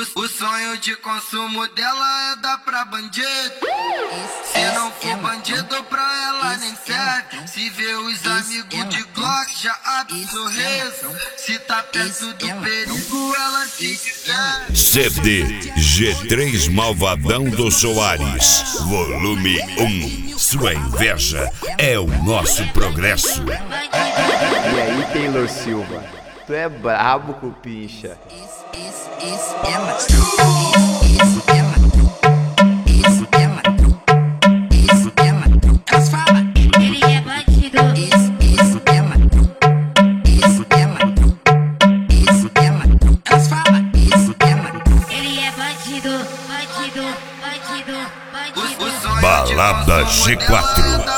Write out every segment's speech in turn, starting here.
O sonho de consumo dela é dar pra bandido. Se não for bandido pra ela nem serve. Se vê os amigos de Glock já abre sorriso. Se tá perto do perigo ela se diverte. CD G3 Malvadão do Soares, volume 1. Sua inveja é o nosso progresso. E aí, Taylor Silva, tu é brabo, cupincha. Isso é ladrão. Isso é ladrão. Isso é ladrão. Isso é ladrão. Elas falam, ele é bandido. Isso é ladrão. Isso é ladrão. Isso é ladrão. Elas falam, isso é ladrão. Ele é bandido, bandido, bandido, bandido. Balada G4.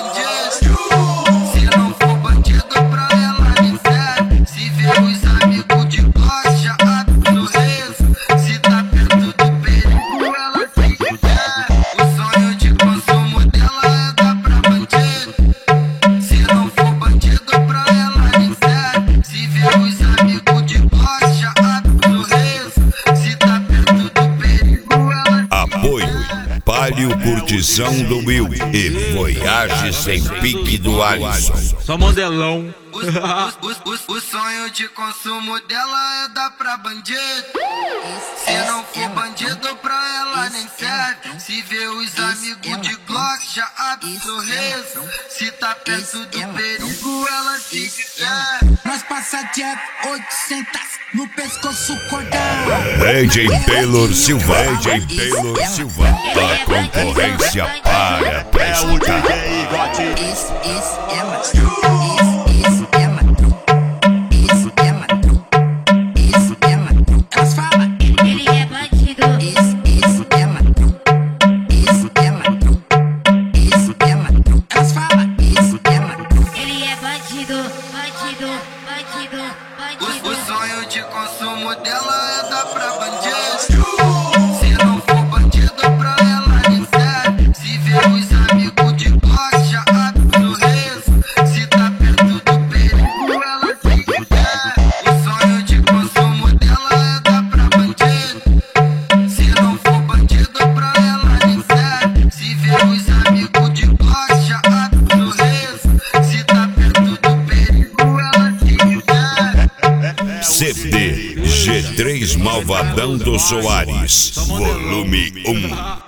Palio Curtição do Will e Voyage sem pique do Alisson. Só modelão. O sonho de consumo dela é dar pra bandido. Se não for bandido pra ela nem serve. Se vê os amigos de Glock já abre sorriso. Se tá perto do perigo ela se diverte. Nós passa Jeff 800 no pescoço cordão. DJ Taylor Silva, DJ Taylor Silva. A concorrência para pra escutar. Isso é ladrão. Isso é ladrão. Isso é ladrão. Isso é ladrão. Elas falam, ele é bandido. Isso é ladrão. Isso é ladrão. Isso é ladrão. Elas falam, isso é ladrão. Ele é bandido, bandido, bandido, bandido. O sonho de consumo dela é dar pra bandido. Se não for bandido pra ela nem serve. Se vê os amigos de Glock já abre sorriso. Se tá perto do perigo ela se diverte. O sonho de consumo dela é dar pra bandido. Se não for bandido pra ela nem serve. Se vê os amigos de Glock já abre sorriso. Se tá perto do perigo ela se diverte. CD G3 Malvadão do Soares, volume 1.